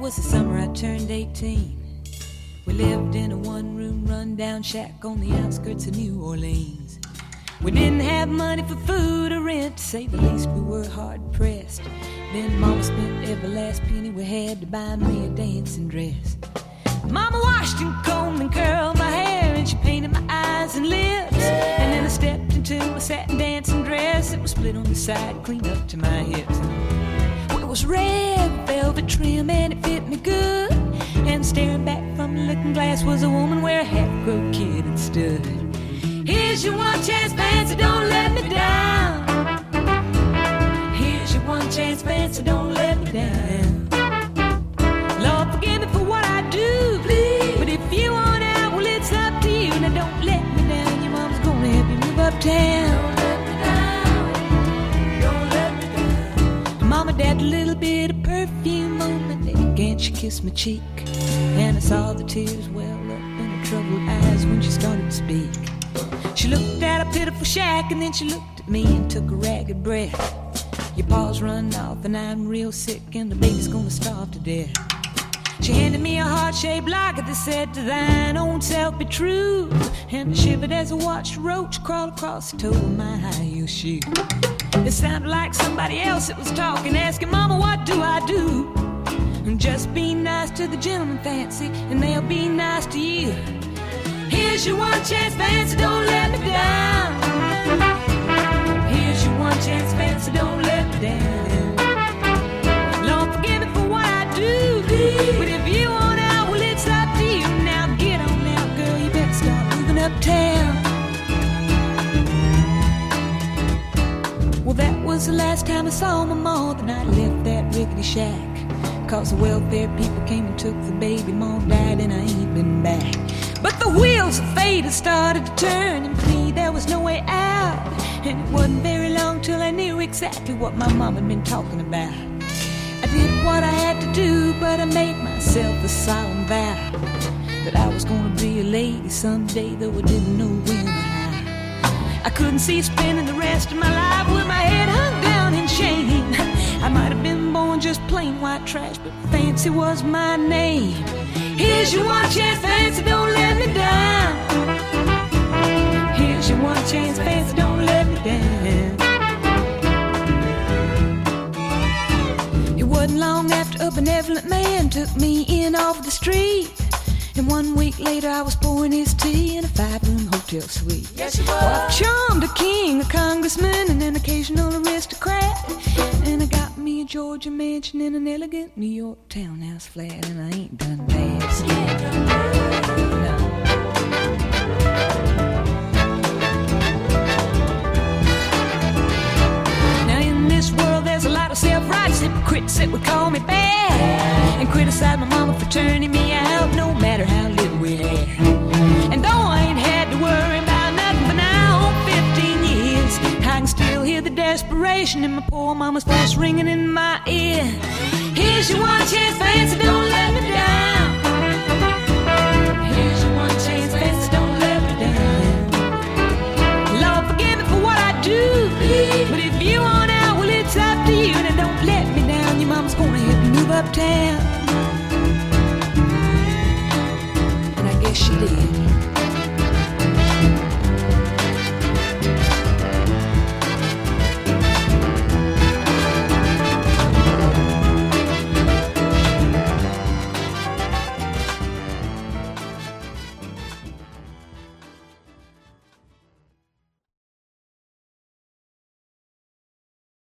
was the summer I turned 18. We lived in a one-room run-down shack on the outskirts of New Orleans. We didn't have money for food or rent, to say the least we were hard-pressed. Then Mama spent every last penny we had to buy me a dancing dress. Mama washed and combed and curled my hair, and she painted my eyes and lips. And then I stepped into a satin dancing dress. It was split on the side, clean up to my hips. It was red velvet trim and it fit me good. And staring back from the looking glass was a woman where a half-grown kid had stood. Here's your one chance, fancy, don't let me down. Here's your one chance, fancy, don't let me down. Lord, forgive me for what I do, please. But if you want out, well, it's up to you. Now don't let me down, your mom's gonna help you move uptown. Mama dabbed a little bit of perfume on my neck and she kissed my cheek. And I saw the tears well up in her troubled eyes when she started to speak. She looked at a pitiful shack and then she looked at me and took a ragged breath. Your paws run off and I'm real sick and the baby's gonna starve to death. She handed me a heart-shaped locket that said, to thine own self be true. And I shivered as I watched a roach crawl across the toe of my high-heel shoe. It sounded like somebody else that was talking, asking, Mama, what do I do? And just be nice to the gentleman, fancy, and they'll be nice to you. Here's your one chance, fancy, don't let me down. Here's your one chance, fancy, don't let me down. Lord, forgive me for what I do, but if you want out, well, it's up to you. Now get on out, girl, you better start moving uptown. Well, that was the last time I saw my ma, the night I left that rickety shack. Cause the welfare people came and took the baby, Mom died and I ain't been back. But the wheels of fate had started to turn, and for me there was no way out. And it wasn't very long till I knew exactly what my mom had been talking about. I did what I had to do, but I made myself a solemn vow that I was gonna be a lady someday, though I didn't know when or how. I couldn't see spending the rest of my life with my head hung down in shame. I might have been born just plain white trash, but fancy was my name. Here's your one chance, fancy, don't let me down. Here's your one chance, fancy, don't let me down. It wasn't long after a benevolent man took me in off the street. And 1 week later I was pouring his tea in a 5-room hotel suite. Yes, you were. Well, I've charmed a king, a congressman, and an occasional aristocrat. And I got me a Georgia mansion in an elegant New York townhouse flat. And I ain't done bad. No. Now in this world there's a lot of self-righteous hypocrites that would call me bad and criticize my mama for turning me out, no matter how little we had. And though I ain't had to worry about nothing for now 15 years, I can still hear the desperation in my poor mama's voice ringing in my ear. Here's your one chance, fancy, don't let me down. Here's your one chance, fancy, don't let me down. Lord, forgive me for what I do, but if you want out, well, it's up to you. And don't let me down, your mama's gonna help you move uptown. And I guess she did.